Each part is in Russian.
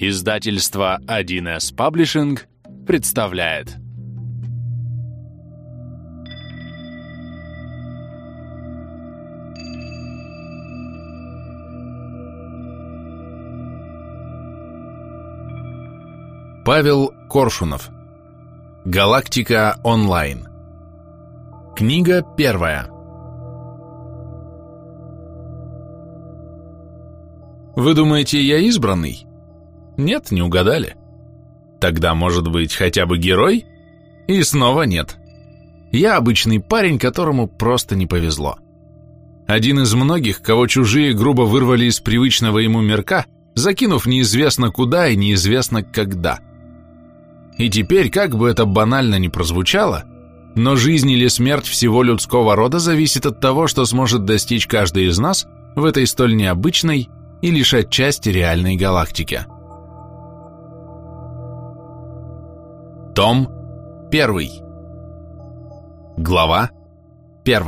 Издательство 1С Паблишинг представляет. Павел Коршунов. Галактика онлайн. Книга первая. Вы думаете, я избранный? Нет, не угадали. Тогда, может быть, хотя бы герой? И снова нет. Я обычный парень, которому просто не повезло. Один из многих, кого чужие грубо вырвали из привычного ему мирка, закинув неизвестно куда и неизвестно когда. И теперь, как бы это банально ни прозвучало, но жизнь или смерть всего людского рода зависит от того, что сможет достичь каждый из нас в этой столь необычной и лишь отчасти реальной галактике. Том 1. Глава 1.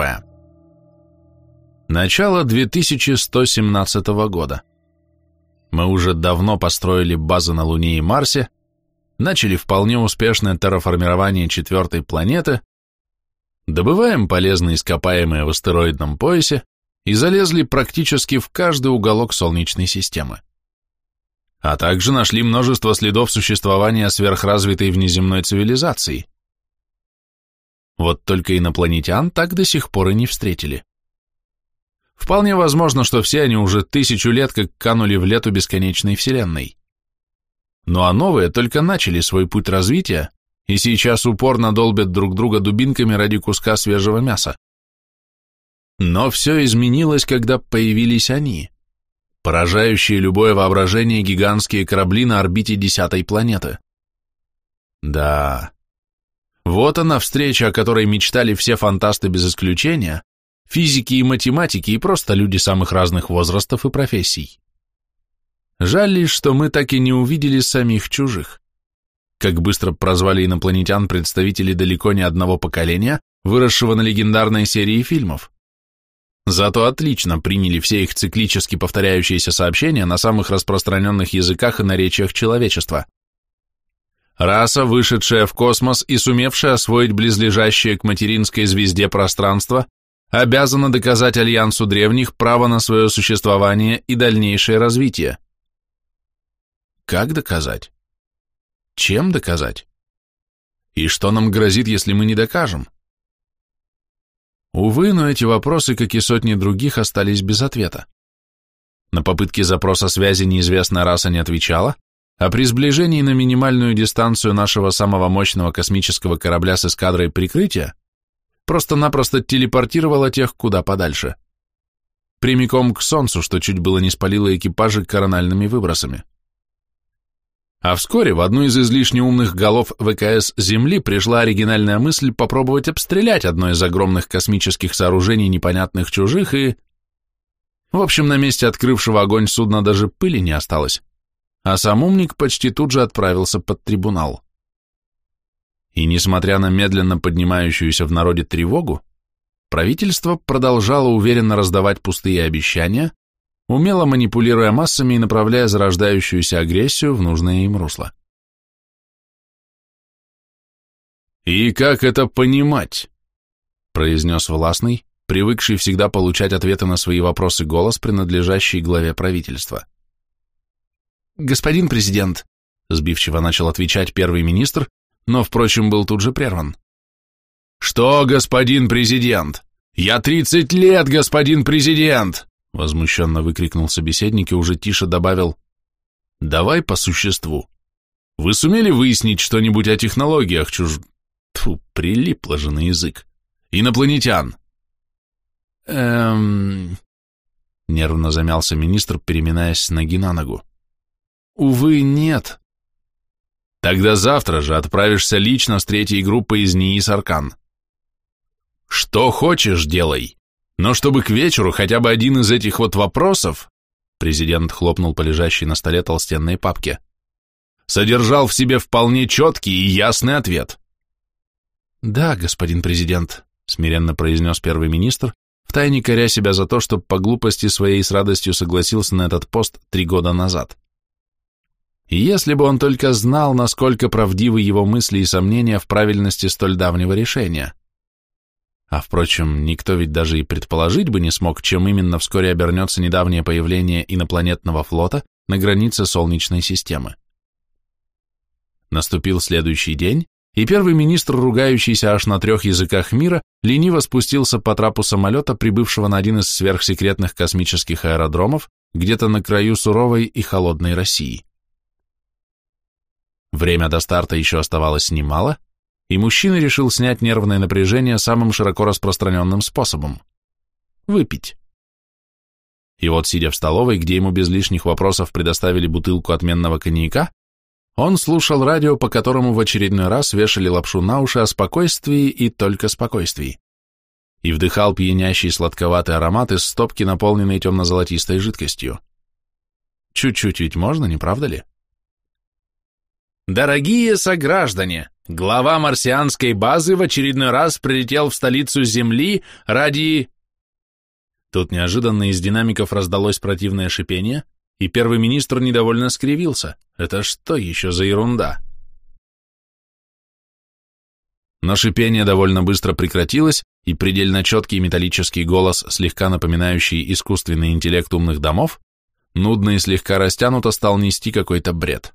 Начало 2117 года. Мы уже давно построили базы на Луне и Марсе, начали вполне успешное терраформирование четвертой планеты, добываем полезные ископаемые в астероидном поясе и залезли практически в каждый уголок Солнечной системы. А также нашли множество следов существования сверхразвитой внеземной цивилизации. Вот только инопланетян так до сих пор и не встретили. Вполне возможно, что все они уже 1000 лет как канули в лету бесконечной Вселенной. Ну а новые только начали свой путь развития и сейчас упорно долбят друг друга дубинками ради куска свежего мяса. Но все изменилось, когда появились они, поражающие любое воображение гигантские корабли на орбите 10-й планеты. Да, вот она встреча, о которой мечтали все фантасты без исключения, физики и математики и просто люди самых разных возрастов и профессий. Жаль лишь, что мы так и не увидели самих чужих. Как быстро прозвали инопланетян представители далеко не одного поколения, выросшего на легендарной серии фильмов. Зато отлично приняли все их циклически повторяющиеся сообщения на самых распространенных языках и наречиях человечества. Раса, вышедшая в космос и сумевшая освоить близлежащее к материнской звезде пространство, обязана доказать Альянсу Древних право на свое существование и дальнейшее развитие. Как доказать? Чем доказать? И что нам грозит, если мы не докажем? Увы, но эти вопросы, как и сотни других, остались без ответа. На попытки запроса связи неизвестная раса не отвечала, а при сближении на минимальную дистанцию нашего самого мощного космического корабля с эскадрой прикрытия просто-напросто телепортировала тех куда подальше. Прямиком к Солнцу, что чуть было не спалило экипажи корональными выбросами. А вскоре в одну из излишне умных голов ВКС Земли пришла оригинальная мысль попробовать обстрелять одно из огромных космических сооружений непонятных чужих и... В общем, на месте открывшего огонь судна даже пыли не осталось, а сам умник почти тут же отправился под трибунал. И несмотря на медленно поднимающуюся в народе тревогу, правительство продолжало уверенно раздавать пустые обещания, умело манипулируя массами и направляя зарождающуюся агрессию в нужное им русло. «И как это понимать?» — произнес властный, привыкший всегда получать ответы на свои вопросы голос, принадлежащий главе правительства. «Господин президент», — сбивчиво начал отвечать первый министр, но, впрочем, был тут же прерван. «Что, господин президент? Я 30 лет, господин президент!» Возмущенно выкрикнул собеседник и уже тише добавил: «Давай по существу. Вы сумели выяснить что-нибудь о технологиях Тьфу, прилипло же на язык. Инопланетян?» Нервно замялся министр, переминаясь с ноги на ногу. «Увы, нет». «Тогда завтра же отправишься лично с 3-й группой из НИИ Саркан. Что хочешь, делай. Но чтобы к вечеру хотя бы один из этих вот вопросов, президент хлопнул по лежащей на столе толстенной папке, содержал в себе вполне четкий и ясный ответ. «Да, господин президент», — смиренно произнес первый министр, втайне коря себя за то, что по глупости своей с радостью согласился на этот пост 3 года назад. И если бы он только знал, насколько правдивы его мысли и сомнения в правильности столь давнего решения. А впрочем, никто ведь даже и предположить бы не смог, чем именно вскоре обернется недавнее появление инопланетного флота на границе Солнечной системы. Наступил следующий день, и первый министр, ругающийся аж на 3 языках мира, лениво спустился по трапу самолета, прибывшего на один из сверхсекретных космических аэродромов, где-то на краю суровой и холодной России. Время до старта еще оставалось немало, и мужчина решил снять нервное напряжение самым широко распространенным способом – выпить. И вот, сидя в столовой, где ему без лишних вопросов предоставили бутылку отменного коньяка, он слушал радио, по которому в очередной раз вешали лапшу на уши о спокойствии и только спокойствии, и вдыхал пьянящий сладковатый аромат из стопки, наполненной темно-золотистой жидкостью. Чуть-чуть ведь можно, не правда ли? Дорогие сограждане, глава марсианской базы в очередной раз прилетел в столицу Земли ради... Тут неожиданно из динамиков раздалось противное шипение, и первый министр недовольно скривился. Это что еще за ерунда? Но шипение довольно быстро прекратилось, и предельно четкий металлический голос, слегка напоминающий искусственный интеллект умных домов, нудно и слегка растянуто стал нести какой-то бред.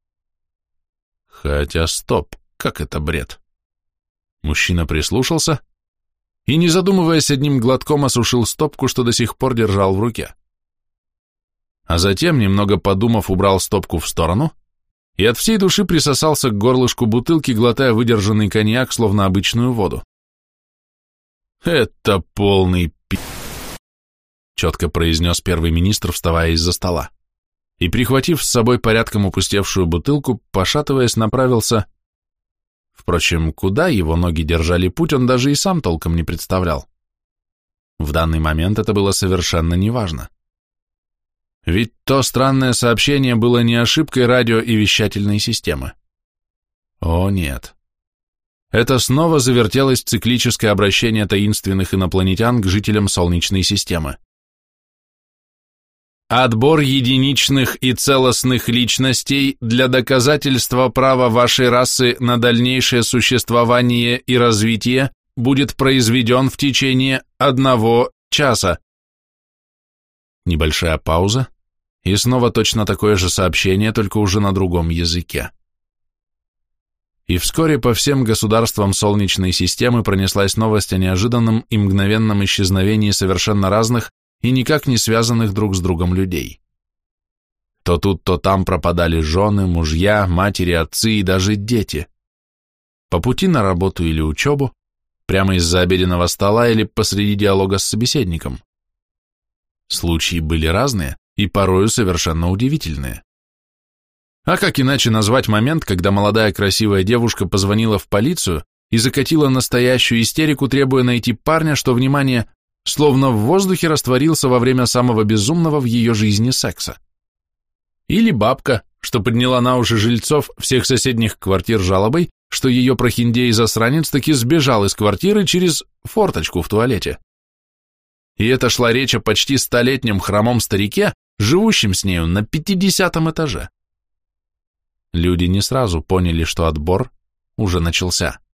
Хотя стоп, как это бред? Мужчина прислушался и, не задумываясь, одним глотком осушил стопку, что до сих пор держал в руке. А затем, немного подумав, убрал стопку в сторону и от всей души присосался к горлышку бутылки, глотая выдержанный коньяк, словно обычную воду. «Это полный четко произнес первый министр, вставая из-за стола, и, прихватив с собой порядком опустевшую бутылку, пошатываясь, направился... Впрочем, куда его ноги держали путь, он даже и сам толком не представлял. В данный момент это было совершенно неважно. Ведь то странное сообщение было не ошибкой радио- и вещательной системы. О, нет. Это снова завертелось циклическое обращение таинственных инопланетян к жителям Солнечной системы. Отбор единичных и целостных личностей для доказательства права вашей расы на дальнейшее существование и развитие будет произведен в течение 1 часа. Небольшая пауза, и снова точно такое же сообщение, только уже на другом языке. И вскоре по всем государствам Солнечной системы пронеслась новость о неожиданном и мгновенном исчезновении совершенно разных и никак не связанных друг с другом людей. То тут, то там пропадали жены, мужья, матери, отцы и даже дети. По пути на работу или учебу, прямо из-за обеденного стола или посреди диалога с собеседником. Случаи были разные и порою совершенно удивительные. А как иначе назвать момент, когда молодая красивая девушка позвонила в полицию и закатила настоящую истерику, требуя найти парня, что, внимание, словно в воздухе растворился во время самого безумного в ее жизни секса. Или бабка, что подняла на уши жильцов всех соседних квартир жалобой, что ее прохиндей-засранец таки сбежал из квартиры через форточку в туалете. И это шла речь о почти 100-летнем хромом старике, живущем с нею на 50-м этаже. Люди не сразу поняли, что отбор уже начался.